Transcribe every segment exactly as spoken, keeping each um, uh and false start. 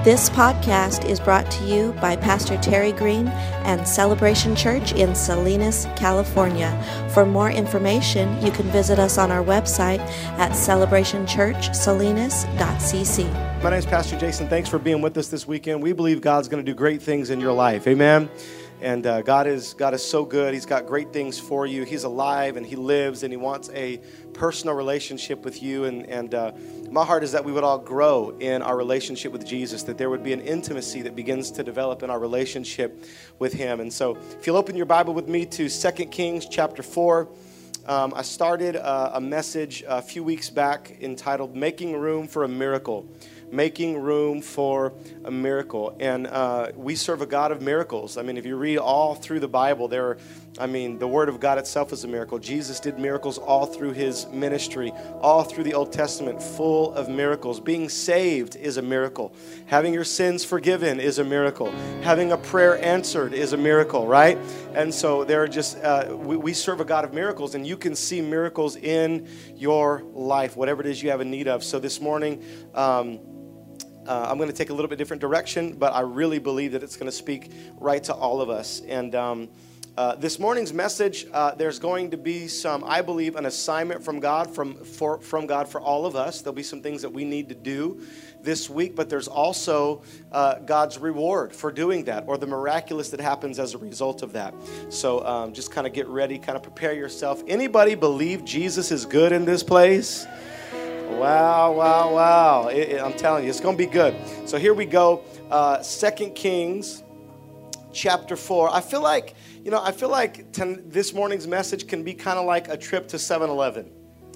This podcast is brought to you by Pastor Terry Green and Celebration Church in Salinas, California. For more information, you can visit us on our website at celebration church salinas dot c c. My name is Pastor Jason. Thanks for being with us this weekend. We believe God's going to do great things in your life. Amen. And uh, God is God is so good. He's got great things for you. He's alive and He lives and He wants a personal relationship with you. And, and uh, my heart is that we would all grow in our relationship with Jesus, that there would be an intimacy that begins to develop in our relationship with Him. And so if you'll open your Bible with me to Second Kings chapter four. Um, I started uh, a message a few weeks back entitled Making Room for a Miracle. Making room for a miracle. And uh, we serve a God of miracles. I mean, if you read all through the Bible, there are, I mean, the Word of God itself is a miracle. Jesus did miracles all through His ministry, all through the Old Testament, full of miracles. Being saved is a miracle. Having your sins forgiven is a miracle. Having a prayer answered is a miracle, right? And so there are just, uh, we, we serve a God of miracles, and you can see miracles in your life, whatever it is you have a need of. So this morning, um, Uh, I'm going to take a little bit different direction, but I really believe that it's going to speak right to all of us. And um, uh, this morning's message, uh, there's going to be some, I believe, an assignment from God, from for, from God for all of us. There'll be some things that we need to do this week, but there's also uh, God's reward for doing that, or the miraculous that happens as a result of that. So um, just kind of get ready, kind of prepare yourself. Anybody believe Jesus is good in this place? Wow, wow, wow. It, it, I'm telling you, it's going to be good. So here we go. Uh, Second Kings chapter four. I feel like, you know, I feel like ten, this morning's message can be kind of like a trip to seven eleven.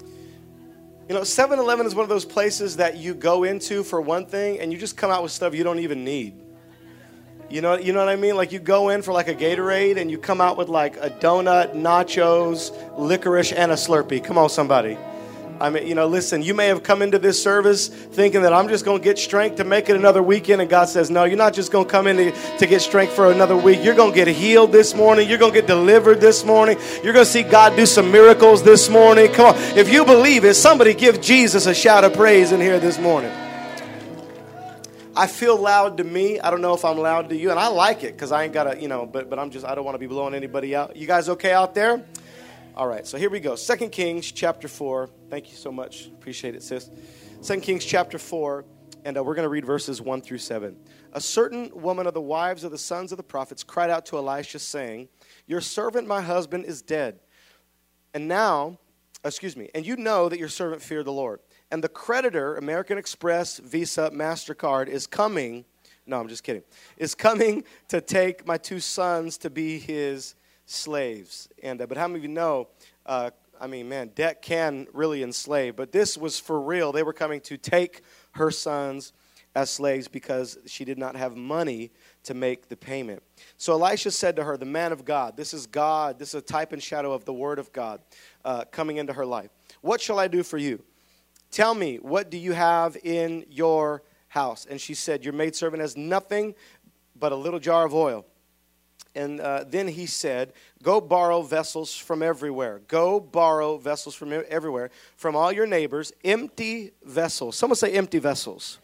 You know, seven eleven is one of those places that you go into for one thing and you just come out with stuff you don't even need. You know, you know what I mean? Like you go in for like a Gatorade and you come out with like a donut, nachos, licorice, and a Slurpee. Come on, somebody. I mean, you know, listen, you may have come into this service thinking that I'm just going to get strength to make it another weekend. And God says, no, you're not just going to come in to, to get strength for another week. You're going to get healed this morning. You're going to get delivered this morning. You're going to see God do some miracles this morning. Come on. If you believe it, somebody give Jesus a shout of praise in here this morning. I feel loud to me. I don't know if I'm loud to you. And I like it because I ain't got to, you know, but, but I'm just, I don't want to be blowing anybody out. You guys okay out there? All right, so here we go. Second Kings chapter four. Thank you so much. Appreciate it, sis. Second Kings chapter four, and uh, we're going to read verses one through seven. A certain woman of the wives of the sons of the prophets cried out to Elisha, saying, your servant, my husband, is dead. And now, excuse me, and you know that your servant feared the Lord. And the creditor, American Express, Visa, MasterCard, is coming, no, I'm just kidding, is coming to take my two sons to be his slaves. And uh, but how many of you know, uh, I mean, man, debt can really enslave. But this was for real. They were coming to take her sons as slaves because she did not have money to make the payment. So Elisha said to her, the man of God, this is God, this is a type and shadow of the word of God uh, coming into her life. What shall I do for you? Tell me, what do you have in your house? And she said, your maidservant has nothing but a little jar of oil. And uh, then he said, go borrow vessels from everywhere. Go borrow vessels from everywhere, from all your neighbors, empty vessels. Someone say empty vessels.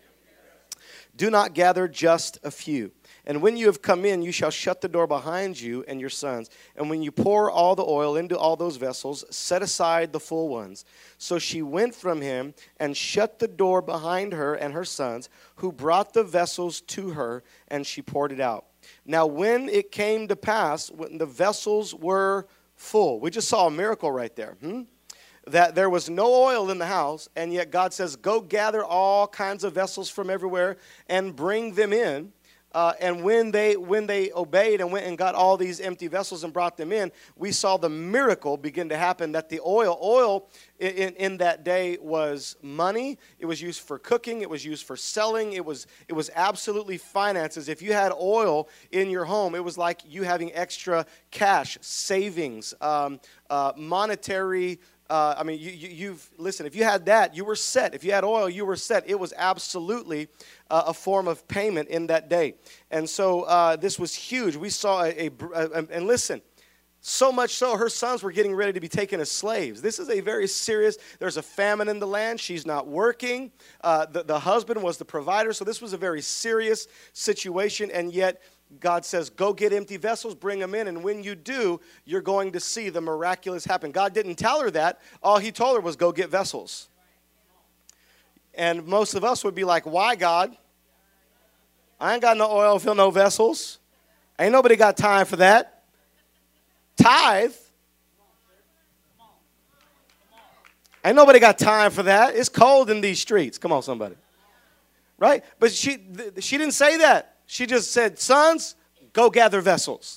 Do not gather just a few. And when you have come in, you shall shut the door behind you and your sons. And when you pour all the oil into all those vessels, set aside the full ones. So she went from him and shut the door behind her and her sons, who brought the vessels to her, and she poured it out. Now, when it came to pass, when the vessels were full, we just saw a miracle right there, hmm? that there was no oil in the house, and yet God says, go gather all kinds of vessels from everywhere and bring them in. Uh, and when they when they obeyed and went and got all these empty vessels and brought them in, we saw the miracle begin to happen, that the oil, oil in, in that day was money. It was used for cooking. It was used for selling. It was, it was absolutely finances. If you had oil in your home, it was like you having extra cash, savings, um, uh, monetary Uh, I mean, you, you, you've, listen, if you had that, you were set. If you had oil, you were set. It was absolutely uh, a form of payment in that day. And so uh, this was huge. We saw a, a, a, and listen, So much so, her sons were getting ready to be taken as slaves. This is a very serious, there's a famine in the land. She's not working. Uh, the, the husband was the provider. So this was a very serious situation. And yet God says, go get empty vessels, bring them in. And when you do, you're going to see the miraculous happen. God didn't tell her that. All he told her was go get vessels. And most of us would be like, why, God? I ain't got no oil, fill no vessels. Ain't nobody got time for that. Tithe. Ain't nobody got time for that. It's cold in these streets. Come on, somebody. Right? But she she didn't say that. She just said, sons, go gather vessels.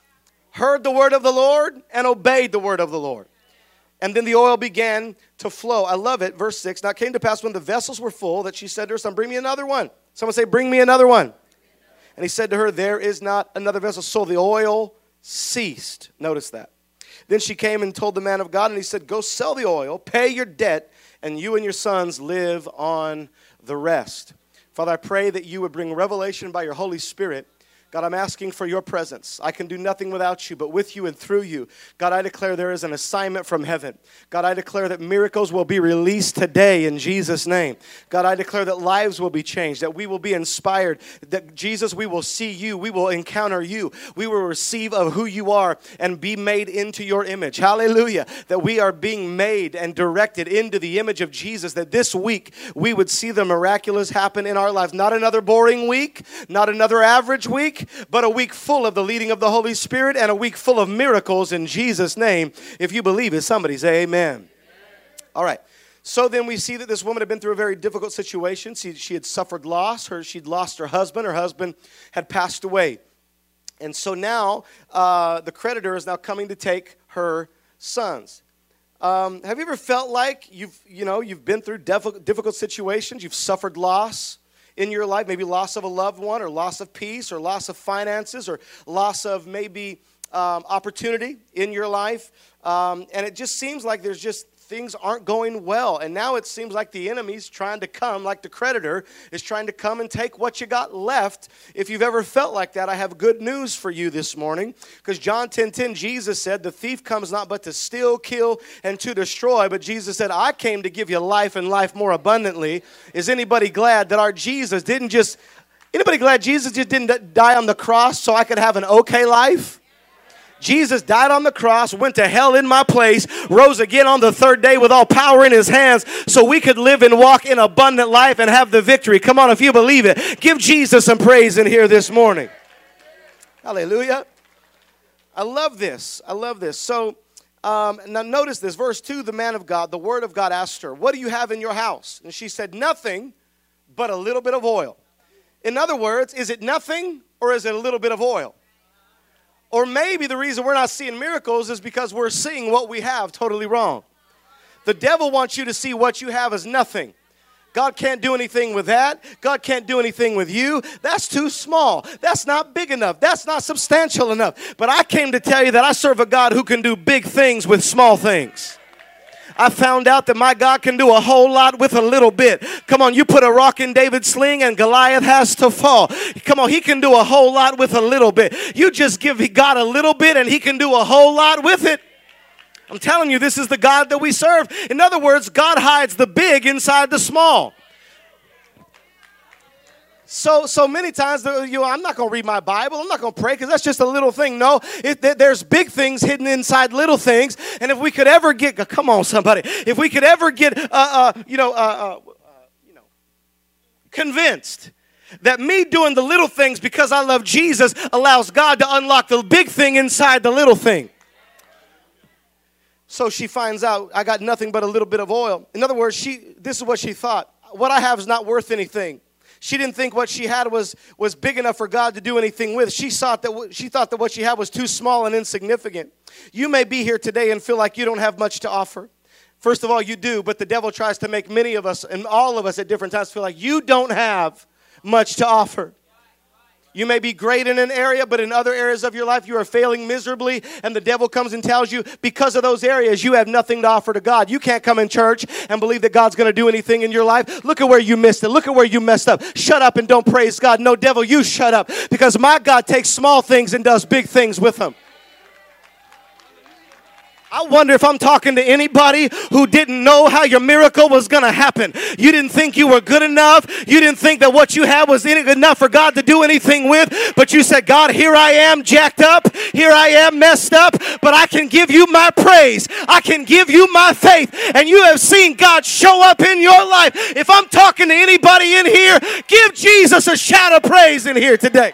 Heard the word of the Lord and obeyed the word of the Lord. And then the oil began to flow. I love it. Verse six. Now it came to pass when the vessels were full that she said to her son, bring me another one. Someone say, bring me another one. And he said to her, there is not another vessel. So the oil ceased. Notice that. Then she came and told the man of God, and he said, go sell the oil, pay your debt, and you and your sons live on the rest. Father, I pray that you would bring revelation by your Holy Spirit. God, I'm asking for your presence. I can do nothing without you, but with you and through you. God, I declare there is an assignment from heaven. God, I declare that miracles will be released today in Jesus' name. God, I declare that lives will be changed, that we will be inspired, that Jesus, we will see you, we will encounter you, we will receive of who you are and be made into your image. Hallelujah. That we are being made and directed into the image of Jesus, that this week we would see the miraculous happen in our lives. Not another boring week, not another average week, but a week full of the leading of the Holy Spirit and a week full of miracles in Jesus' name. If you believe it, somebody say amen. Amen. All right. So then we see that this woman had been through a very difficult situation. She, she had suffered loss. Her, she'd lost her husband. Her husband had passed away. And so now uh, the creditor is now coming to take her sons. Um, have you ever felt like you've, you know, you've been through difficult, difficult situations? You've suffered loss in your life, maybe loss of a loved one or loss of peace or loss of finances or loss of maybe um, opportunity in your life. Um, and it just seems like there's just things aren't going well. And now it seems like the enemy's trying to come, like the creditor is trying to come and take what you got left. If you've ever felt like that, I have good news for you this morning. Because John ten ten, Jesus said, the thief comes not but to steal, kill, and to destroy. But Jesus said, I came to give you life and life more abundantly. Is anybody glad that our Jesus didn't just, anybody glad Jesus just didn't die on the cross so I could have an okay life? Jesus died on the cross, went to hell in my place, rose again on the third day with all power in his hands so we could live and walk in abundant life and have the victory. Come on, if you believe it, give Jesus some praise in here this morning. Hallelujah. I love this. I love this. So um, now notice this. Verse two, the man of God, the word of God asked her, what do you have in your house? And she said, nothing but a little bit of oil. In other words, is it nothing or is it a little bit of oil? Or maybe the reason we're not seeing miracles is because we're seeing what we have totally wrong. The devil wants you to see what you have as nothing. God can't do anything with that. God can't do anything with you. That's too small. That's not big enough. That's not substantial enough. But I came to tell you that I serve a God who can do big things with small things. I found out that my God can do a whole lot with a little bit. Come on, you put a rock in David's sling and Goliath has to fall. Come on, he can do a whole lot with a little bit. You just give God a little bit and he can do a whole lot with it. I'm telling you, this is the God that we serve. In other words, God hides the big inside the small. So so many times, you know, I'm not going to read my Bible. I'm not going to pray because that's just a little thing. No, it, there's big things hidden inside little things. And if we could ever get, come on, somebody, if we could ever get, uh, uh, you know, uh, uh, you know, convinced that me doing the little things because I love Jesus allows God to unlock the big thing inside the little thing. So she finds out I got nothing but a little bit of oil. In other words, she this is what she thought. What I have is not worth anything. She didn't think what she had was, was big enough for God to do anything with. She thought that she thought that what she had was too small and insignificant. You may be here today and feel like you don't have much to offer. First of all, you do, but the devil tries to make many of us and all of us at different times feel like you don't have much to offer. You may be great in an area, but in other areas of your life, you are failing miserably, and the devil comes and tells you, because of those areas, you have nothing to offer to God. You can't come in church and believe that God's going to do anything in your life. Look at where you missed it. Look at where you messed up. Shut up and don't praise God. No, devil, you shut up, because my God takes small things and does big things with them. I wonder if I'm talking to anybody who didn't know how your miracle was going to happen. You didn't think you were good enough. You didn't think that what you had was enough for God to do anything with. But you said, God, here I am jacked up. Here I am messed up. But I can give you my praise. I can give you my faith. And you have seen God show up in your life. If I'm talking to anybody in here, give Jesus a shout of praise in here today.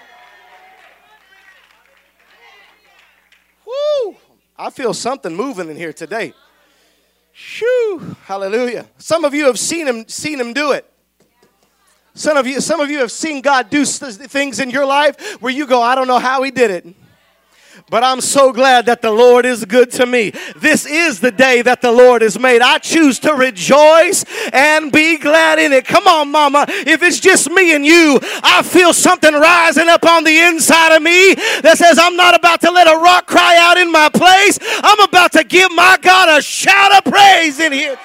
Woo! I feel something moving in here today. Shoo! Hallelujah. Some of you have seen him, seen him do it. Some of you, some of you have seen God do things in your life where you go, I don't know how he did it. But I'm so glad that the Lord is good to me. This is the day that the Lord has made. I choose to rejoice and be glad in it. Come on, mama. If it's just me and you, I feel something rising up on the inside of me that says I'm not about to let a rock cry out in my place. I'm about to give my God a shout of praise in here.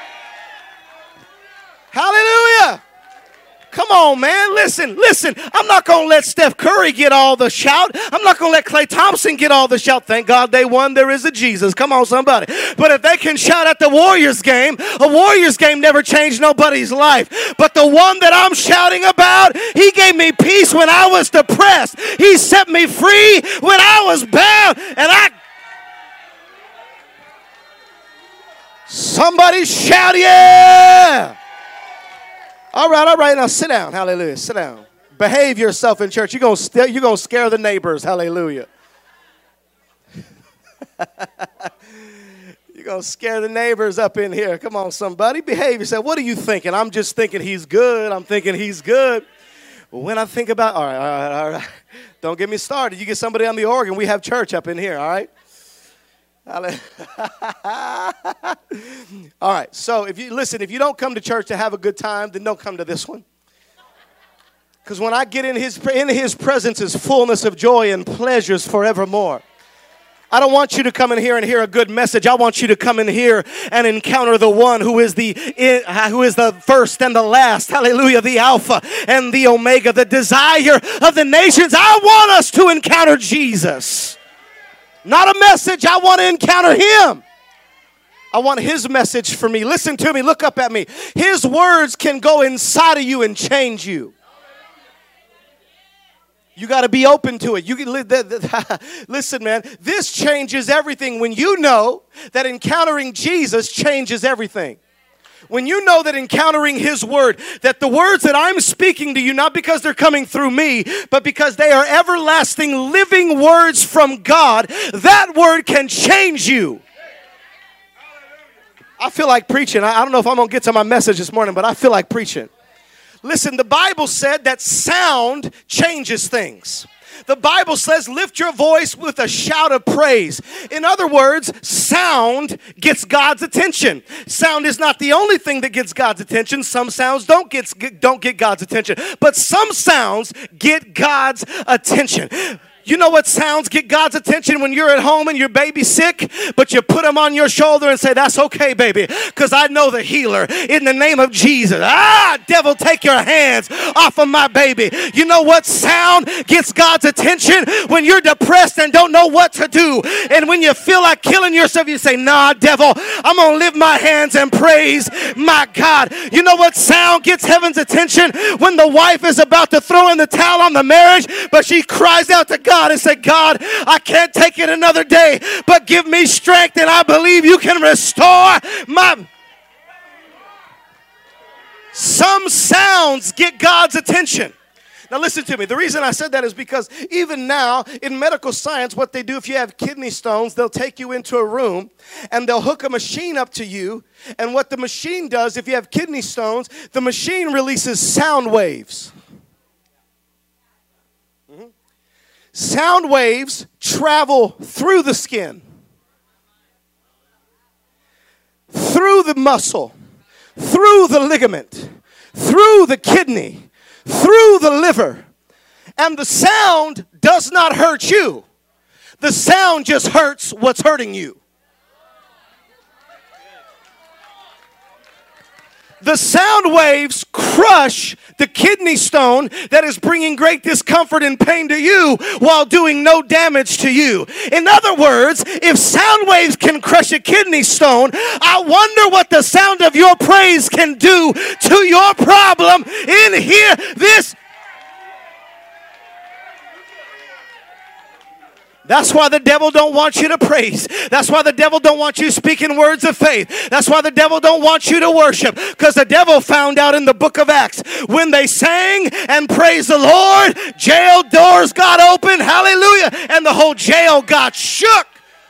Hallelujah. Come on, man. Listen, listen. I'm not going to let Steph Curry get all the shout. I'm not going to let Klay Thompson get all the shout. Thank God they won. There is a Jesus. Come on, somebody. But if they can shout at the Warriors game, a Warriors game never changed nobody's life. But the one that I'm shouting about, he gave me peace when I was depressed. He set me free when I was bound. And I... Somebody shout, yeah! All right, all right. Now sit down. Hallelujah. Sit down. Behave yourself in church. You're going st- you're gonna scare the neighbors. Hallelujah. You're going to scare the neighbors up in here. Come on, somebody. Behave yourself. What are you thinking? I'm just thinking he's good. I'm thinking he's good. But when I think about, all right, all right, all right. Don't get me started. You get somebody on the organ. We have church up in here, all right? All right, so if you listen, if you don't come to church to have a good time, then don't come to this one. Because when I get in his in his presence is fullness of joy and pleasures forevermore. I don't want you to come in here and hear a good message. I want you to come in here and encounter the one who is the who is the first and the last. Hallelujah, the Alpha and the Omega, the desire of the nations. I want us to encounter Jesus. Not a message. I want to encounter him. I want his message for me. Listen to me. Look up at me. His words can go inside of you and change you. You got to be open to it. You can listen, man. This changes everything when you know that encountering Jesus changes everything. When you know that encountering his word, that the words that I'm speaking to you, not because they're coming through me, but because they are everlasting living words from God, that word can change you. I feel like preaching. I don't know if I'm going to get to my message this morning, but I feel like preaching. Listen, the Bible said that sound changes things. The Bible says, lift your voice with a shout of praise. In other words, sound gets God's attention. Sound is not the only thing that gets God's attention. Some sounds don't get, don't get God's attention. But some sounds get God's attention. You know what sounds get God's attention when you're at home and your baby's sick, but you put them on your shoulder and say, that's okay, baby, because I know the healer in the name of Jesus. Ah, devil, take your hands off of my baby. You know what sound gets God's attention? When you're depressed and don't know what to do, and when you feel like killing yourself, you say, nah, devil, I'm going to lift my hands and praise my God. You know what sound gets heaven's attention? When the wife is about to throw in the towel on the marriage, but she cries out to God and say, God, I can't take it another day, but give me strength, and I believe you can restore my... Some sounds get God's attention. Now listen to me. The reason I said that is because even now in medical science, what they do if you have kidney stones, they'll take you into a room and they'll hook a machine up to you. And what the machine does, if you have kidney stones, the machine releases sound waves. Sound waves travel through the skin, through the muscle, through the ligament, through the kidney, through the liver. And the sound does not hurt you. The sound just hurts what's hurting you. The sound waves crush the kidney stone that is bringing great discomfort and pain to you while doing no damage to you. In other words, if sound waves can crush a kidney stone, I wonder what the sound of your praise can do to your problem in here. This That's why the devil don't want you to praise. That's why the devil don't want you speaking words of faith. That's why the devil don't want you to worship. Because the devil found out in the book of Acts, when they sang and praised the Lord, jail doors got open. Hallelujah. And the whole jail got shook.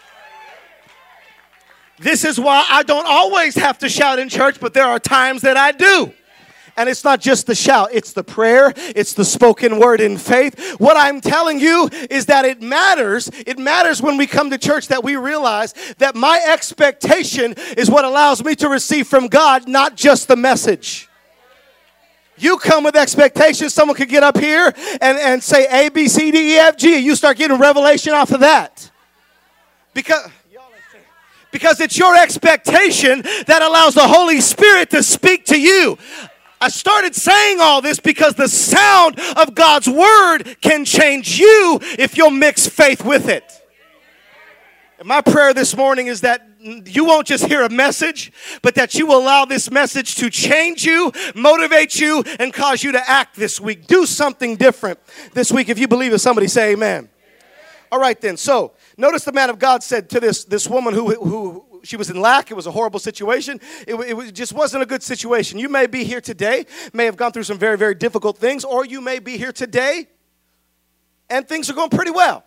This is why I don't always have to shout in church, but there are times that I do. And it's not just the shout, it's the prayer, it's the spoken word in faith. What I'm telling you is that it matters. It matters when we come to church that we realize that my expectation is what allows me to receive from God, not just the message. You come with expectations. Someone could get up here and, and say A, B, C, D, E, F, G, and you start getting revelation off of that. Because... Because it's your expectation that allows the Holy Spirit to speak to you. I started saying all this because the sound of God's word can change you if you'll mix faith with it. And my prayer this morning is that you won't just hear a message, but that you will allow this message to change you, motivate you, and cause you to act this week. Do something different this week. If you believe it, somebody say amen. All right then, so notice the man of God said to this, this woman who, who she was in lack. It was a horrible situation. It, it just wasn't a good situation. You may be here today, may have gone through some very, very difficult things, or you may be here today and things are going pretty well.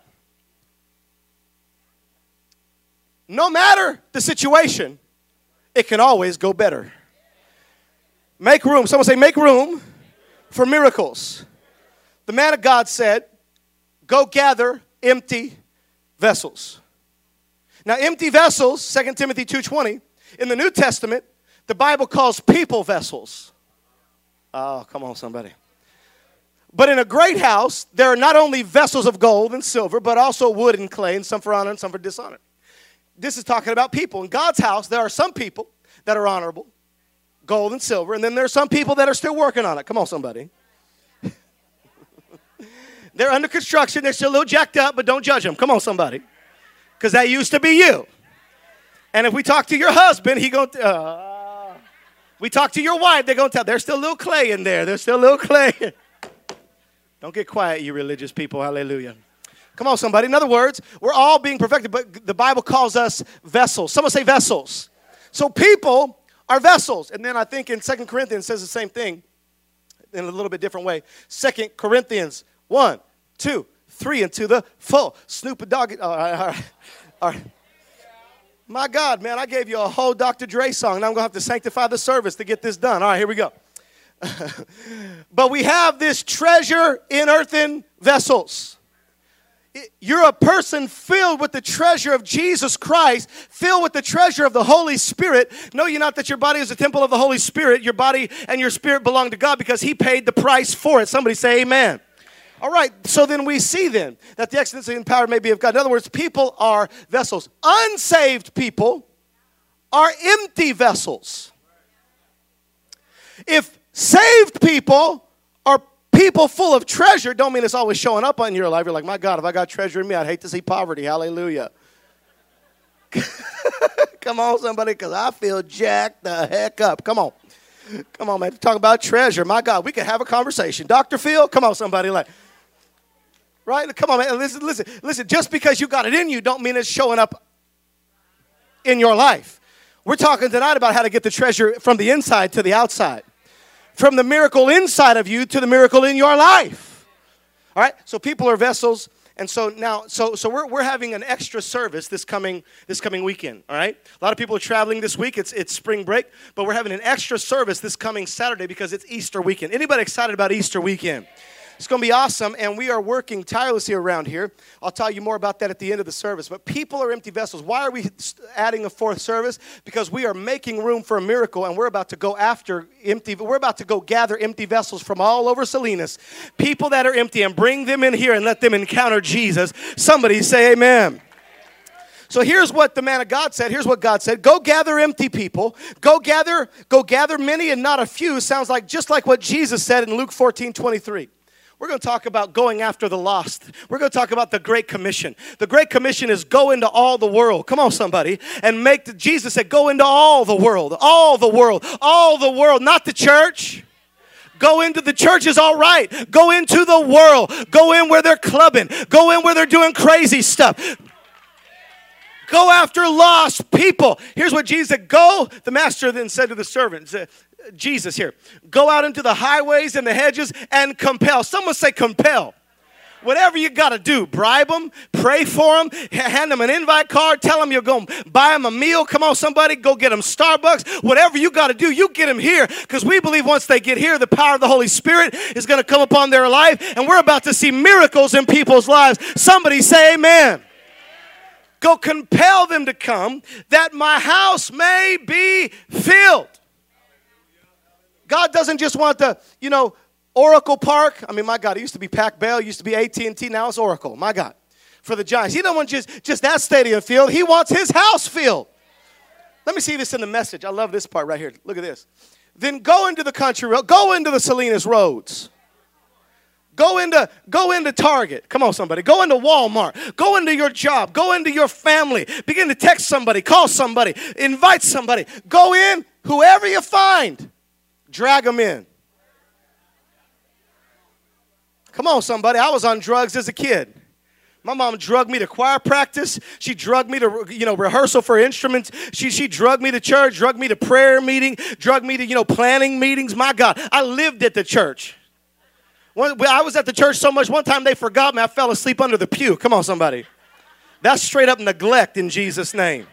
No matter the situation, it can always go better. Make room. Someone say, make room for miracles. The man of God said, go gather empty vessels. Now, empty vessels, Second Timothy two twenty, in the New Testament, the Bible calls people vessels. Oh, come on, somebody. But in a great house, there are not only vessels of gold and silver, but also wood and clay, and some for honor and some for dishonor. This is talking about people. In God's house, there are some people that are honorable, gold and silver, and then there are some people that are still working on it. Come on, somebody. They're under construction. They're still a little jacked up, but don't judge them. Come on, somebody. Because that used to be you. And if we talk to your husband, he going to... Uh, we talk to your wife, they're going to tell, there's still a little clay in there. There's still a little clay. Don't get quiet, you religious people. Hallelujah. Come on, somebody. In other words, we're all being perfected, but the Bible calls us vessels. Someone say vessels. So people are vessels. And then I think in Second Corinthians says the same thing in a little bit different way. Second Corinthians one, two, three, and to the full. Snoop Dogg. All right, all right, all right. My God, man, I gave you a whole Doctor Dre song. Now I'm going to have to sanctify the service to get this done. All right, here we go. But we have this treasure in earthen vessels. You're a person filled with the treasure of Jesus Christ, filled with the treasure of the Holy Spirit. Know you not that your body is a temple of the Holy Spirit. Your body and your spirit belong to God because he paid the price for it. Somebody say amen. All right, so then we see then that the excellency and power may be of God. In other words, people are vessels. Unsaved people are empty vessels. If saved people are people full of treasure, don't mean it's always showing up on your life. You're like, my God, if I got treasure in me, I'd hate to see poverty. Hallelujah. Come on, somebody, because I feel jacked the heck up. Come on. Come on, man. Talk about treasure. My God, we could have a conversation. Doctor Phil, come on, somebody. Like, right? Come on, man. Listen, listen, listen. Just because you got it in you don't mean it's showing up in your life. We're talking tonight about how to get the treasure from the inside to the outside. From the miracle inside of you to the miracle in your life. All right? So people are vessels. And so now, so so we're we're having an extra service this coming this coming weekend, all right? A lot of people are traveling this week. It's it's spring break, but we're having an extra service this coming Saturday because it's Easter weekend. Anybody excited about Easter weekend? It's going to be awesome, and we are working tirelessly around here. I'll tell you more about that at the end of the service. But people are empty vessels. Why are we adding a fourth service? Because we are making room for a miracle, and we're about to go after empty. We're about to go gather empty vessels from all over Salinas, people that are empty, and bring them in here and let them encounter Jesus. Somebody say amen. So here's what the man of God said. Here's what God said. Go gather empty people. Go gather, go gather many and not a few. Sounds like just like what Jesus said in Luke fourteen twenty-three. We're going to talk about going after the lost. We're going to talk about the Great Commission. The Great Commission is go into all the world. Come on, somebody. And make the, Jesus said, go into all the world. All the world. All the world. Not the church. Go into the church is all right. Go into the world. Go in where they're clubbing. Go in where they're doing crazy stuff. Go after lost people. Here's what Jesus said. Go, the master then said to the servants, uh, Jesus here, go out into the highways and the hedges and compel. Someone say compel. Whatever you got to do, bribe them, pray for them, hand them an invite card, tell them you're going to buy them a meal. Come on, somebody, go get them Starbucks. Whatever you got to do, you get them here, because we believe once they get here, the power of the Holy Spirit is going to come upon their life, and we're about to see miracles in people's lives. Somebody say amen. Go compel them to come, that my house may be filled. God doesn't just want the, you know, Oracle Park. I mean, my God, it used to be Pac Bell, it used to be A T and T, now it's Oracle. My God, for the Giants. He doesn't want just, just that stadium filled. He wants his house filled. Let me see this in the message. I love this part right here. Look at this. Then go into the country road. Go into the Salinas roads. Go into, go into Target. Come on, somebody. Go into Walmart. Go into your job. Go into your family. Begin to text somebody. Call somebody. Invite somebody. Go in. Whoever you find, drag them in. Come on, somebody. I was on drugs as a kid. My mom drugged me to choir practice. She drugged me to, you know, rehearsal for instruments. She, she drugged me to church, drugged me to prayer meeting, drugged me to, you know, planning meetings. My God, I lived at the church. When I was at the church so much, one time they forgot me. I fell asleep under the pew. Come on, somebody. That's straight up neglect in Jesus' name.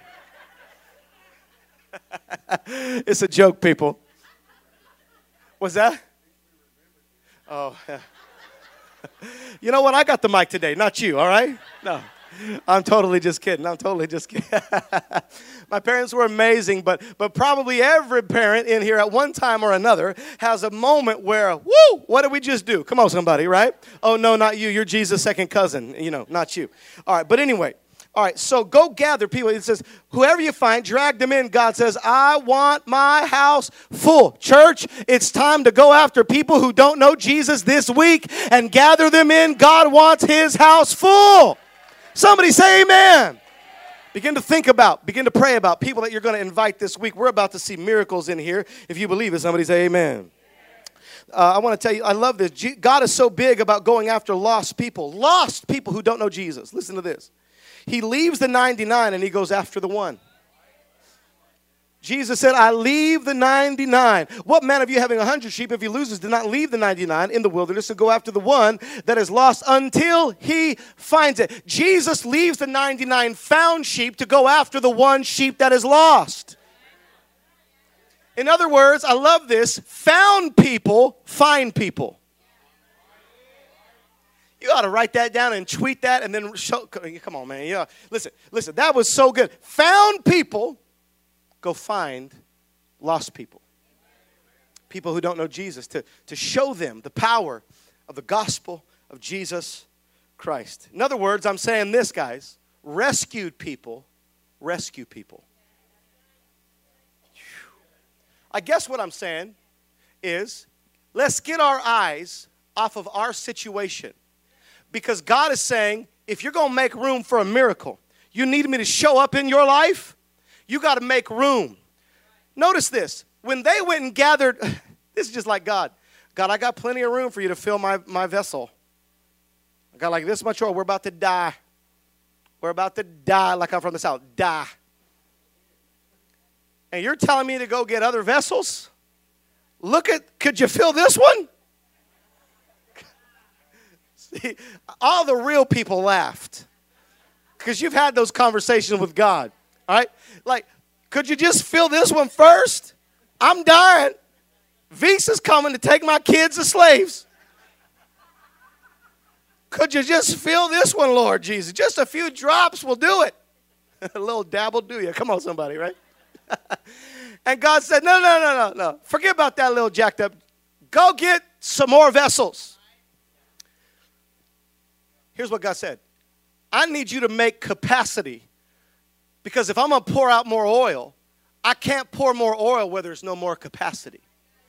It's a joke, people. What's that? Oh, yeah. You know what? I got the mic today, not you, all right? No. I'm totally just kidding. I'm totally just kidding. My parents were amazing, but but probably every parent in here at one time or another has a moment where, woo, what did we just do? Come on, somebody, right? Oh, no, not you. You're Jesus' second cousin. You know, not you. All right, but anyway. All right, so go gather people. It says, whoever you find, drag them in. God says, I want my house full. Church, it's time to go after people who don't know Jesus this week and gather them in. God wants his house full. Somebody say amen. Begin to think about, begin to pray about people that you're going to invite this week. We're about to see miracles in here. If you believe it, somebody say amen. Uh, I want to tell you, I love this. God is so big about going after lost people. Lost people who don't know Jesus. Listen to this. He leaves the ninety-nine and he goes after the one. Jesus said, I leave the ninety-nine. What man of you having a hundred sheep, if he loses, did not leave the ninety-nine in the wilderness and go after the one that is lost until he finds it? Jesus leaves the ninety-nine found sheep to go after the one sheep that is lost. In other words, I love this, found people find people. You ought to write that down and tweet that and then show. Come on, man. Yeah. Listen, listen, that was so good. Found people go find lost people. People who don't know Jesus, to, to show them the power of the gospel of Jesus Christ. In other words, I'm saying this, guys. Rescued people rescue people. I guess what I'm saying is, let's get our eyes off of our situation. Because God is saying, if you're going to make room for a miracle, you need me to show up in your life, you got to make room. Notice this. When they went and gathered, this is just like God. God, I got plenty of room for you to fill my, my vessel. I got like this much oil. We're about to die. We're about to die like I'm from the South. Die. And you're telling me to go get other vessels? Look at, could you fill this one? See, all the real people laughed because you've had those conversations with God, all right? Like, could you just fill this one first? I'm dying. Visa's coming to take my kids as slaves. Could you just fill this one, Lord Jesus? Just a few drops will do it. A little dab will do you. Come on, somebody, right? And God said, no, no, no, no, no. Forget about that little jacked up. Go get some more vessels. Here's what God said. I need you to make capacity Because if I'm going to pour out more oil, I can't pour more oil where there's no more capacity.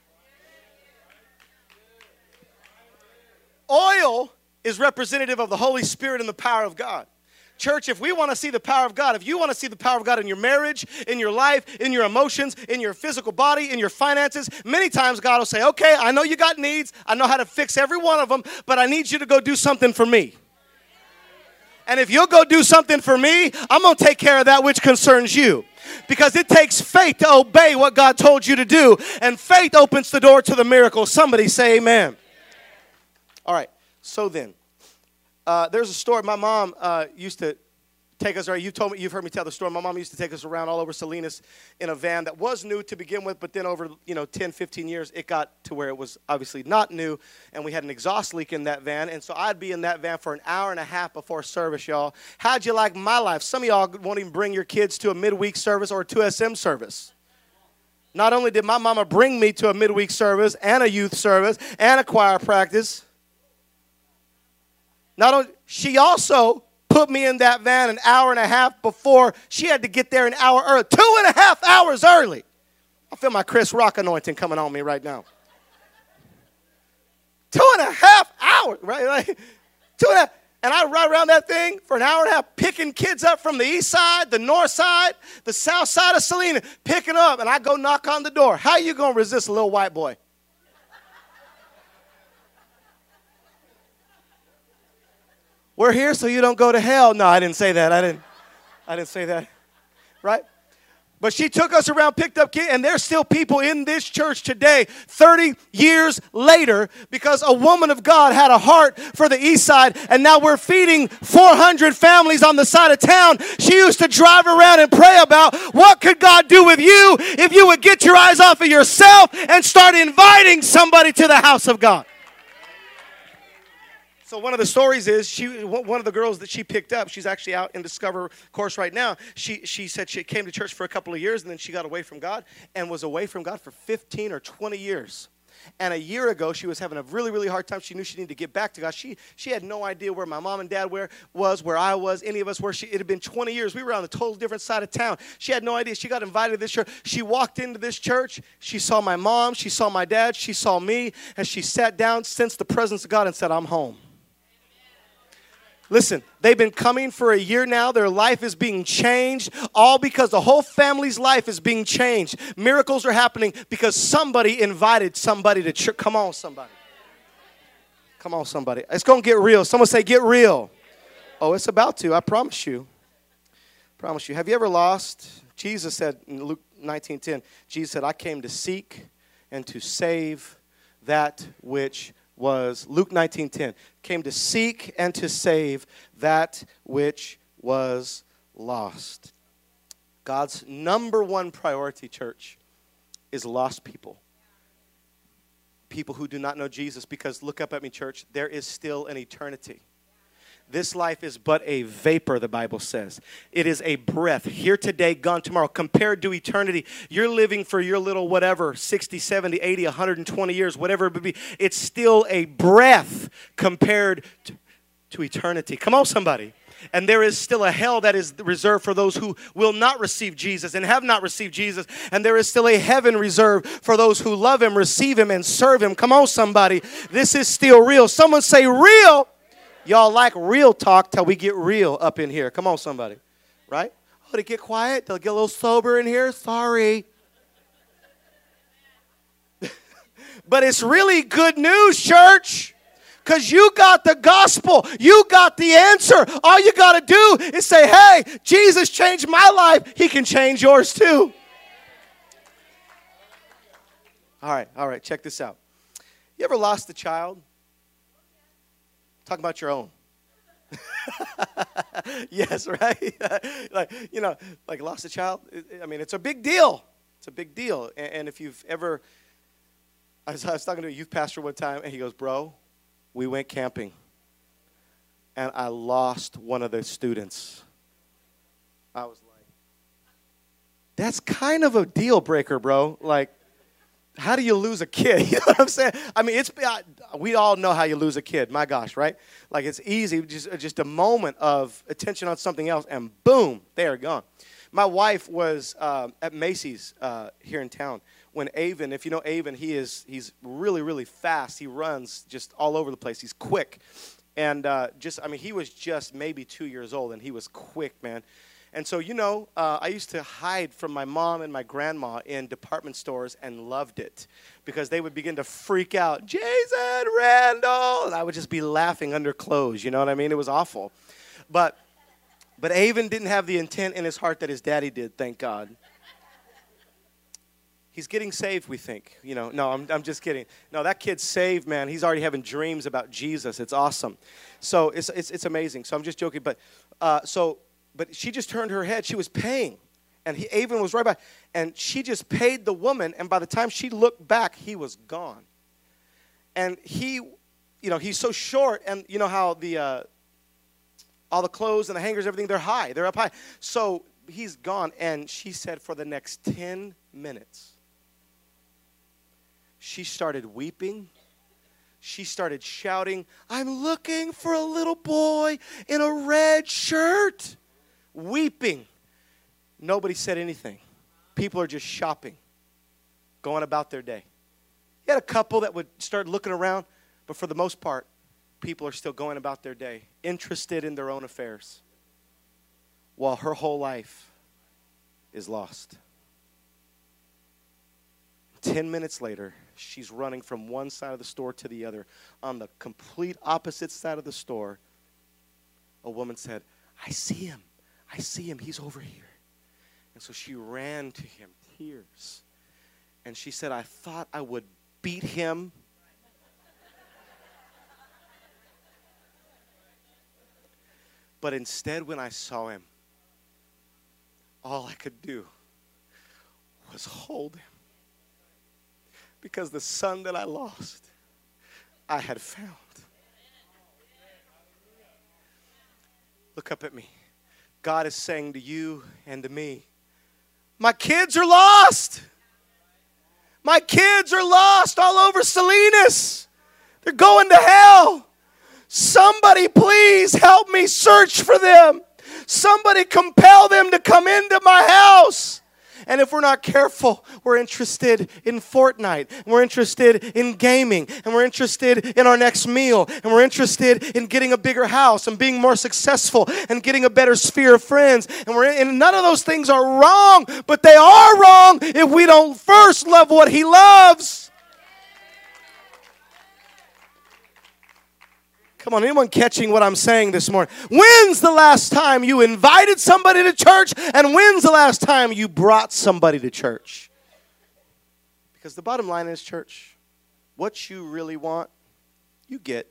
Oil is representative of the Holy Spirit and the power of God. Church, if we want to see the power of God, if you want to see the power of God in your marriage, in your life, in your emotions, in your physical body, in your finances, many times God will say, okay, I know you got needs. I know how to fix every one of them, but I need you to go do something for me. And if you'll go do something for me, I'm going to take care of that which concerns you. Because it takes faith to obey what God told you to do. And faith opens the door to the miracle. Somebody say amen. All right, so then, uh, there's a story. My mom uh, used to take us, or you told me, you've heard me tell the story. My mom used to take us around all over Salinas in a van that was new to begin with, but then over, you know, ten, fifteen years, it got to where it was obviously not new, and we had an exhaust leak in that van, and so I'd be in that van for an hour and a half before service, y'all. How'd you like my life? Some of y'all won't even bring your kids to a midweek service or a two S M service. Not only did my mama bring me to a midweek service and a youth service and a choir practice, Not only, she also put me in that van an hour and a half before she had to get there an hour early. Two and a half hours early. I feel my Chris Rock anointing coming on me right now. Two and a half hours, right? Like, two and a half. And I ride around that thing for an hour and a half, picking kids up from the east side, the north side, the south side of Salinas, picking up, and I go knock on the door. How you going to resist a little white boy? We're here so you don't go to hell. No, I didn't say that. I didn't, I didn't say that, right? But she took us around, picked up kids, and there's still people in this church today, thirty years later, because a woman of God had a heart for the east side, and now we're feeding four hundred families on the side of town. She used to drive around and pray about what could God do with you if you would get your eyes off of yourself and start inviting somebody to the house of God. So one of the stories is she, one of the girls that she picked up, she's actually out in Discover course right now. She she said she came to church for a couple of years and then she got away from God and was away from God for fifteen or twenty years. And a year ago, she was having a really, really hard time. She knew she needed to get back to God. She she had no idea where my mom and dad were, was, where I was, any of us were. She, it had been twenty years. We were on a total different side of town. She had no idea. She got invited to this church. She walked into this church. She saw my mom. She saw my dad. She saw me. And she sat down, sensed the presence of God, and said, I'm home. Listen, they've been coming for a year now. Their life is being changed, all because the whole family's life is being changed. Miracles are happening because somebody invited somebody to church. Come on, somebody. Come on, somebody. It's going to get real. Someone say, get real. Oh, it's about to. I promise you. I promise you. Have you ever lost? Jesus said in Luke nineteen ten, Jesus said, I came to seek and to save that which was, Luke nineteen ten, came to seek and to save that which was lost. God's number one priority, church, is lost people. People who do not know Jesus, because look up at me, church, there is still an eternity. This life is but a vapor, the Bible says. It is a breath, here today, gone tomorrow. Compared to eternity, you're living for your little whatever, sixty, seventy, eighty, one hundred twenty years, whatever it would be. It's still a breath compared to, to eternity. Come on, somebody. And there is still a hell that is reserved for those who will not receive Jesus and have not received Jesus. And there is still a heaven reserved for those who love him, receive him, and serve him. Come on, somebody. This is still real. Someone say real. Y'all like real talk till we get real up in here. Come on, somebody. Right? Oh, to get quiet? They'll get a little sober in here? Sorry. But it's really good news, church. Because you got the gospel. You got the answer. All you got to do is say, hey, Jesus changed my life. He can change yours too. All right, all right, check this out. You ever lost a child? Talking about your own. Yes, right? Like, you know, like lost a child. I mean, it's a big deal. It's a big deal. And, and if you've ever, I was, I was talking to a youth pastor one time, and he goes, bro, we went camping, and I lost one of the students. I was like, that's kind of a deal breaker, bro. Like, how do you lose a kid? You know what I'm saying? I mean, it's we all know how you lose a kid. My gosh, right? Like, it's easy, just, just a moment of attention on something else, and boom, they are gone. My wife was um, at Macy's uh, here in town when Avon, if you know Avon, he is he's really, really fast. He runs just all over the place. He's quick. And uh, just, I mean, he was just maybe two years old, and he was quick, man. And so, you know, uh, I used to hide from my mom and my grandma in department stores and loved it because they would begin to freak out, Jason, Randall, and I would just be laughing under clothes, you know what I mean? It was awful. But, but Avon didn't have the intent in his heart that his daddy did, thank God. He's getting saved, we think. You know, no, I'm, I'm just kidding. No, that kid's saved, man. He's already having dreams about Jesus. It's awesome. So it's it's, it's amazing. So I'm just joking. But uh, so, but she just turned her head. She was paying. And he, Avon was right by. And she just paid the woman. And by the time she looked back, he was gone. And he, you know, he's so short. And you know how the, uh, all the clothes and the hangers, everything, they're high. They're up high. So he's gone. And she said for the next ten minutes, she started weeping. She started shouting, I'm looking for a little boy in a red shirt. Weeping. Nobody said anything. People are just shopping, going about their day. You had a couple that would start looking around, but for the most part, people are still going about their day, interested in their own affairs, while her whole life is lost. Ten minutes later, she's running from one side of the store to the other. On the complete opposite side of the store, a woman said, I see him. I see him. He's over here. And so she ran to him, tears. And she said, I thought I would beat him. But instead, when I saw him, all I could do was hold him. Because the son that I lost, I had found. Look up at me. God is saying to you and to me, my kids are lost. My kids are lost all over Salinas. They're going to hell. Somebody please help me search for them. Somebody compel them to come into my house. And if we're not careful, we're interested in Fortnite, and we're interested in gaming, and we're interested in our next meal, and we're interested in getting a bigger house and being more successful and getting a better sphere of friends. And we're in, and none of those things are wrong, but they are wrong if we don't first love what He loves. Come on, anyone catching what I'm saying this morning? When's the last time you invited somebody to church, and when's the last time you brought somebody to church? Because the bottom line is, church, what you really want, you get.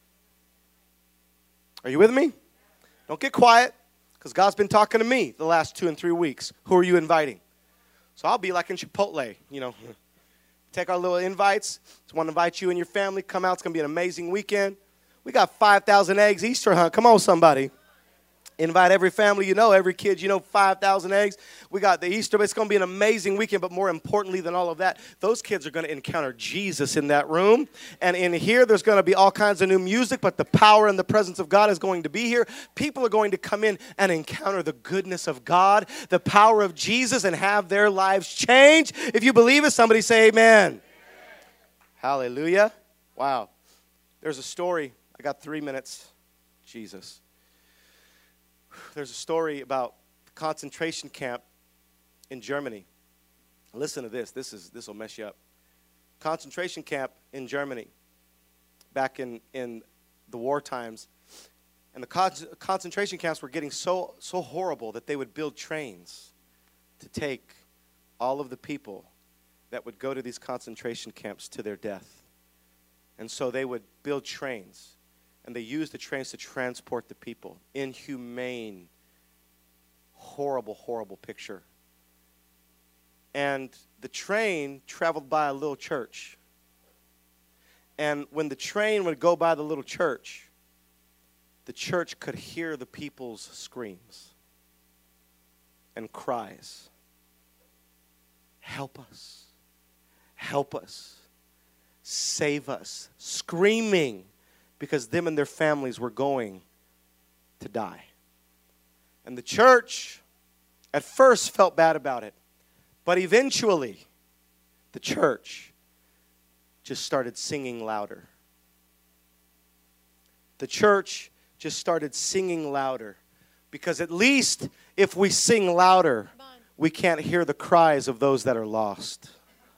Are you with me? Don't get quiet, because God's been talking to me the last two and three weeks. Who are you inviting? So I'll be like in Chipotle, you know. Take our little invites. Just want to invite you and your family. Come out. It's going to be an amazing weekend. We got five thousand eggs Easter hunt. Come on, somebody. Invite every family you know, every kid you know, five thousand eggs. We got the Easter. It's going to be an amazing weekend, but more importantly than all of that, those kids are going to encounter Jesus in that room. And in here, there's going to be all kinds of new music, but the power and the presence of God is going to be here. People are going to come in and encounter the goodness of God, the power of Jesus, and have their lives change. If you believe it, somebody say amen. Amen. Hallelujah. Wow. There's a story. I got three minutes. Jesus. There's a story about the concentration camp in Germany. Listen to this. This is this will mess you up. Concentration camp in Germany back in, in the war times. And the con- concentration camps were getting so so horrible that they would build trains to take all of the people that would go to these concentration camps to their death. And so they would build trains. And they used the trains to transport the people. Inhumane, horrible, horrible picture. And the train traveled by a little church. And when the train would go by the little church, the church could hear the people's screams and cries. Help us. Help us. Save us. Screaming. Because them and their families were going to die. And the church at first felt bad about it. But eventually, the church just started singing louder. The church just started singing louder. Because at least if we sing louder, we can't hear the cries of those that are lost.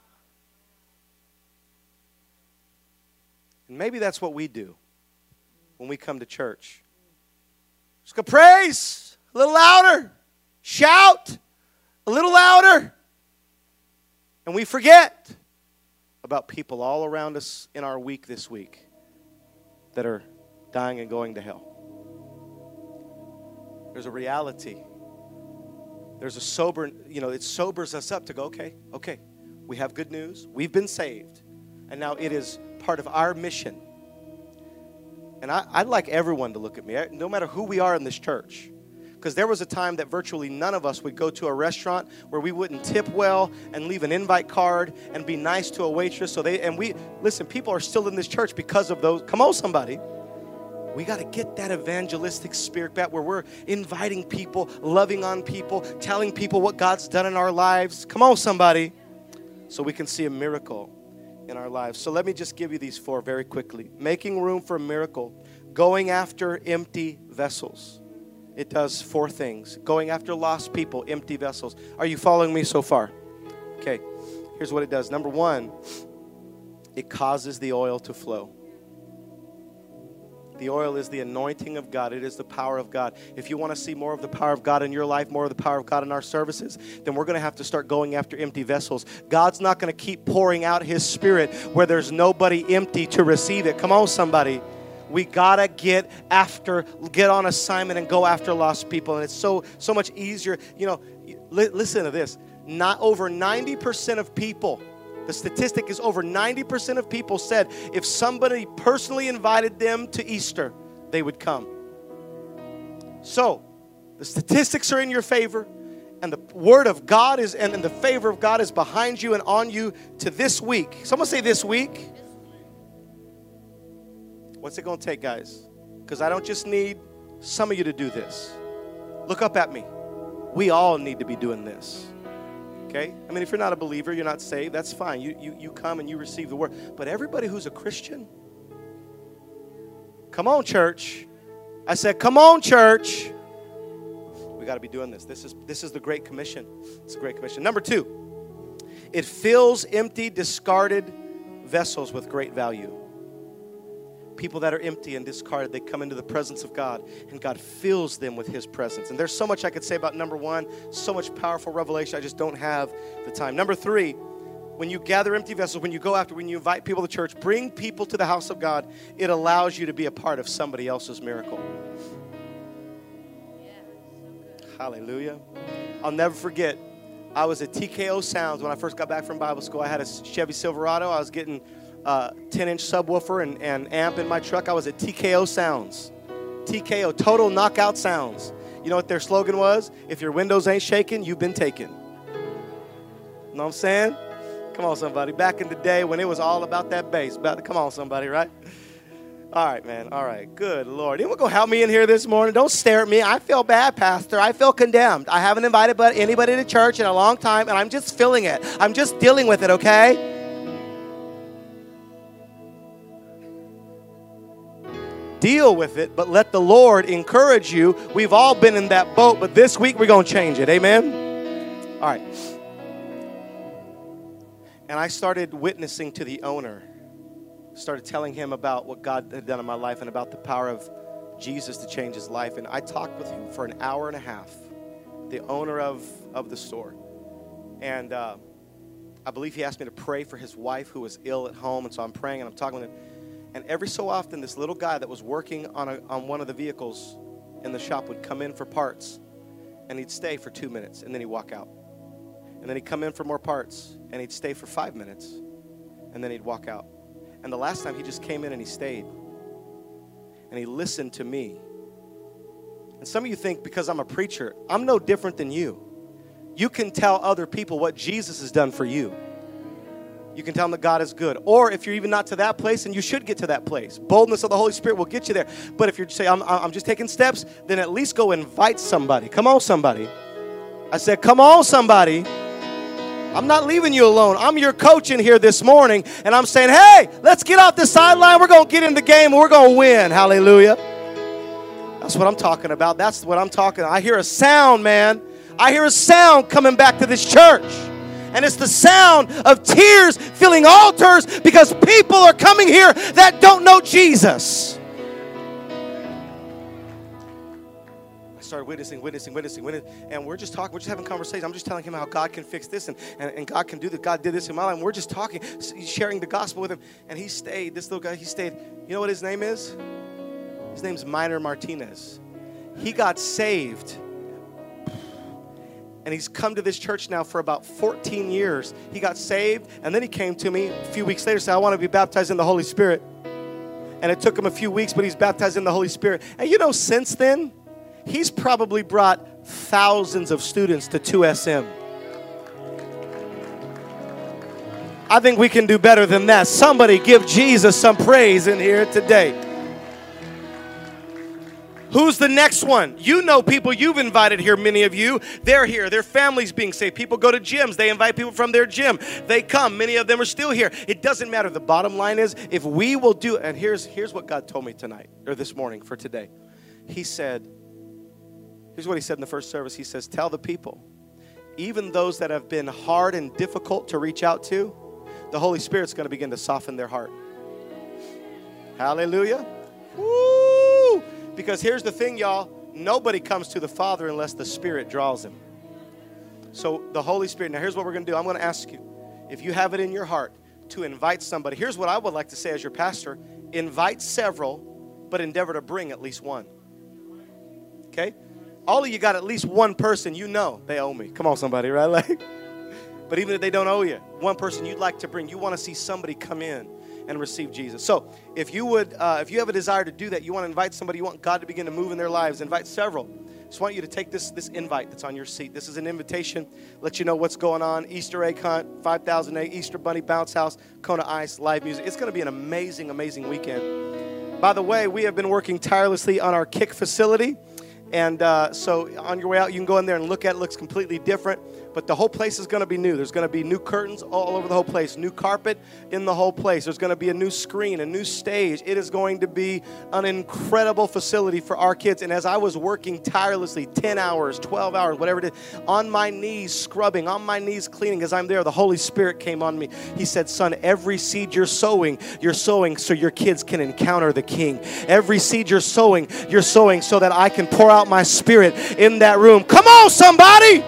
And maybe that's what we do when we come to church. Just go praise a little louder. Shout a little louder. And we forget about people all around us in our week this week that are dying and going to hell. There's a reality. There's a sober, you know, it sobers us up to go, okay, okay, we have good news. We've been saved. And now it is part of our mission. And I, I'd like everyone to look at me, no matter who we are in this church. Because there was a time that virtually none of us would go to a restaurant where we wouldn't tip well and leave an invite card and be nice to a waitress. So they, and we, listen, people are still in this church because of those. Come on, somebody. We got to get that evangelistic spirit back where we're inviting people, loving on people, telling people what God's done in our lives. Come on, somebody. So we can see a miracle in our lives. So let me just give you these four very quickly. Making room for a miracle. Going after empty vessels. It does four things. Going after lost people, empty vessels. Are you following me so far? Okay, here's what it does. Number one, it causes the oil to flow. The oil is the anointing of God. It is the power of God. If you want to see more of the power of God in your life, more of the power of God in our services, then we're going to have to start going after empty vessels. God's not going to keep pouring out His Spirit where there's nobody empty to receive it. Come on, somebody. We got to get after, get on assignment and go after lost people. And it's so so much easier. You know, li- listen to this. Not over ninety percent of people, the statistic is over ninety percent of people said if somebody personally invited them to Easter, they would come. So, the statistics are in your favor. And the word of God is, and, and the favor of God is behind you and on you to this week. Someone say this week. What's it going to take, guys? Because I don't just need some of you to do this. Look up at me. We all need to be doing this. Okay? I mean, if you're not a believer, you're not saved, that's fine. You, you, you come and you receive the word. But everybody who's a Christian, come on, church. I said, come on, church. We got to be doing this. This is, this is the Great Commission. It's a Great Commission. Number two, it fills empty, discarded vessels with great value. People that are empty and discarded, they come into the presence of God, and God fills them with His presence. And there's so much I could say about number one, so much powerful revelation. I just don't have the time. Number three, when you gather empty vessels, when you go after, when you invite people to church, bring people to the house of God, it allows you to be a part of somebody else's miracle. Yeah, so good. Hallelujah. I'll never forget, I was at T K O Sounds when I first got back from Bible school. I had a Chevy Silverado. I was getting Uh, ten-inch subwoofer and, and amp in my truck. I was at T K O Sounds. T K O, Total Knockout Sounds. You know what their slogan was? If your windows ain't shaking, you've been taken. You know what I'm saying? Come on, somebody. Back in the day when it was all about that bass. About to, come on, somebody, right? All right, man. All right. Good Lord. Anyone go help me in here this morning? Don't stare at me. I feel bad, Pastor. I feel condemned. I haven't invited but anybody to church in a long time, and I'm just feeling it. I'm just dealing with it, okay? Deal with it, but let the Lord encourage you. We've all been in that boat, but this week we're going to change it. Amen? All right. And I started witnessing to the owner. Started telling him about what God had done in my life and about the power of Jesus to change his life. And I talked with him for an hour and a half, the owner of, of the store. And uh, I believe he asked me to pray for his wife who was ill at home. And so I'm praying and I'm talking with him. And every so often, this little guy that was working on a, on one of the vehicles in the shop would come in for parts, and he'd stay for two minutes, and then he'd walk out. And then he'd come in for more parts, and he'd stay for five minutes, and then he'd walk out. And the last time, he just came in and he stayed, and he listened to me. And some of you think because I'm a preacher, I'm no different than you. You can tell other people what Jesus has done for you. You can tell them that God is good. Or if you're even not to that place, and you should get to that place. Boldness of the Holy Spirit will get you there. But if you're saying, I'm, I'm just taking steps, then at least go invite somebody. Come on, somebody. I said, come on, somebody. I'm not leaving you alone. I'm your coach in here this morning, and I'm saying, hey, let's get off the sideline. We're going to get in the game, and we're going to win. Hallelujah. That's what I'm talking about. That's what I'm talking about. I hear a sound, man. I hear a sound coming back to this church. And it's the sound of tears filling altars because people are coming here that don't know Jesus. Started witnessing, witnessing, witnessing, witnessing, and we're just talking, we're just having conversation. I'm just telling him how God can fix this, and, and, and God can do this. God did this in my life, and we're just talking, sharing the gospel with him, and he stayed, this little guy, he stayed. You know what his name is? His name's Minor Martinez. He got saved, and he's come to this church now for about fourteen years. He got saved, and then he came to me a few weeks later and said, I want to be baptized in the Holy Spirit. And it took him a few weeks, but he's baptized in the Holy Spirit. And you know, since then, he's probably brought thousands of students to two S M. I think we can do better than that. Somebody give Jesus some praise in here today. Who's the next one? You know people you've invited here, many of you. They're here. Their families being saved. People go to gyms. They invite people from their gym. They come. Many of them are still here. It doesn't matter. The bottom line is, if we will do, and here's, here's what God told me tonight, or this morning for today. He said, here's what he said in the first service. He says, tell the people, even those that have been hard and difficult to reach out to, the Holy Spirit's going to begin to soften their heart. Hallelujah. Woo! Because here's the thing, y'all. Nobody comes to the Father unless the Spirit draws him. So the Holy Spirit, now here's what we're going to do. I'm going to ask you, if you have it in your heart to invite somebody. Here's what I would like to say as your pastor. Invite several, but endeavor to bring at least one. Okay? All of you got at least one person you know they owe me. Come on, somebody, right? Like, but even if they don't owe you, one person you'd like to bring, you want to see somebody come in and receive Jesus. So if you would, uh, if you have a desire to do that, you want to invite somebody, you want God to begin to move in their lives, invite several. Just want you to take this, this invite that's on your seat. This is an invitation, let you know what's going on. Easter egg hunt, five thousand egg, Easter bunny, bounce house, Kona Ice, live music. It's going to be an amazing, amazing weekend. By the way, we have been working tirelessly on our Kick facility. And uh, so on your way out, you can go in there and look at it. It looks completely different. But the whole place is going to be new. There's going to be new curtains all over the whole place. New carpet in the whole place. There's going to be a new screen, a new stage. It is going to be an incredible facility for our kids. And as I was working tirelessly, ten hours, twelve hours, whatever it is, on my knees scrubbing, on my knees cleaning, as I'm there, the Holy Spirit came on me. He said, son, every seed you're sowing, you're sowing so your kids can encounter the King. Every seed you're sowing, you're sowing so that I can pour out my Spirit in that room. Come on, somebody!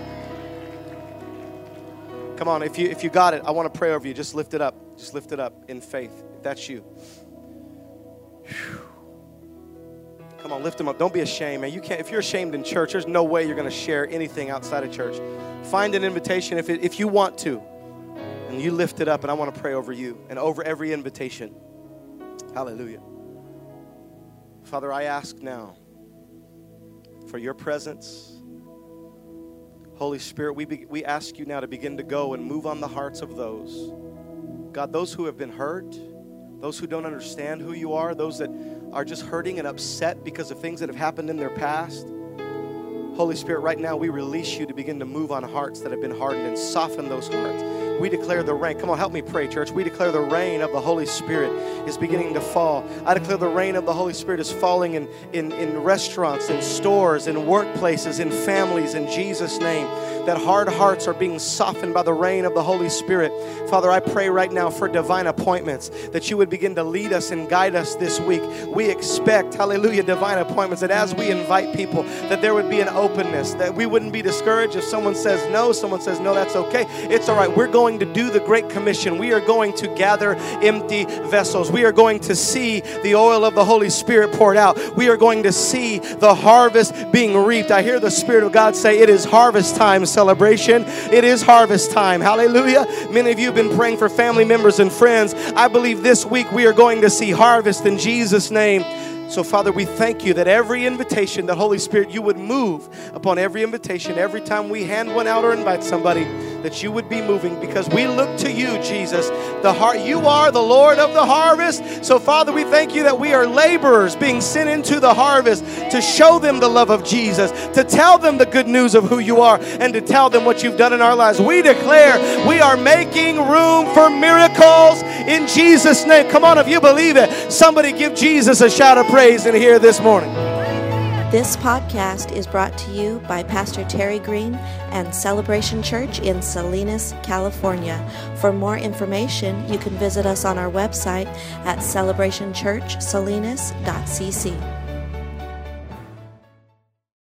Come on, if you if you got it, I want to pray over you. Just lift it up. Just lift it up in faith. If that's you. Whew. Come on, lift them up. Don't be ashamed, man. You can't. If you're ashamed in church, there's no way you're going to share anything outside of church. Find an invitation if it, if you want to, and you lift it up. And I want to pray over you and over every invitation. Hallelujah. Father, I ask now for your presence. Holy Spirit, we, be, we ask you now to begin to go and move on the hearts of those. God, those who have been hurt, those who don't understand who you are, those that are just hurting and upset because of things that have happened in their past. Holy Spirit, right now we release you to begin to move on hearts that have been hardened and soften those hearts. We declare the rain. Come on, help me pray, church. We declare the rain of the Holy Spirit is beginning to fall. I declare the rain of the Holy Spirit is falling in, in, in restaurants, in stores, in workplaces, in families, in Jesus' name. That hard hearts are being softened by the rain of the Holy Spirit. Father, I pray right now for divine appointments, that you would begin to lead us and guide us this week. We expect, hallelujah, divine appointments, that as we invite people, that there would be an openness, that we wouldn't be discouraged if someone says no, someone says no, that's okay. It's all right. We're going to do the Great Commission. We are going to gather empty vessels. We are going to see the oil of the Holy Spirit poured out. We are going to see the harvest being reaped. I hear the Spirit of God say, it is harvest time. Celebration. It is harvest time. Hallelujah. Many of you have been praying for family members and friends. I believe this week we are going to see harvest in Jesus' name. So, Father, we thank you that every invitation, that Holy Spirit, you would move upon every invitation. Every time we hand one out or invite somebody, that you would be moving, because we look to you, Jesus. The heart, you are the Lord of the harvest. So, Father, we thank you that we are laborers being sent into the harvest to show them the love of Jesus, to tell them the good news of who you are, and to tell them what you've done in our lives. We declare we are making room for miracles in Jesus' name. Come on, if you believe it, somebody give Jesus a shout of praise in here this morning. This podcast is brought to you by Pastor Terry Green and Celebration Church in Salinas, California. For more information, you can visit us on our website at celebration church salinas dot c c.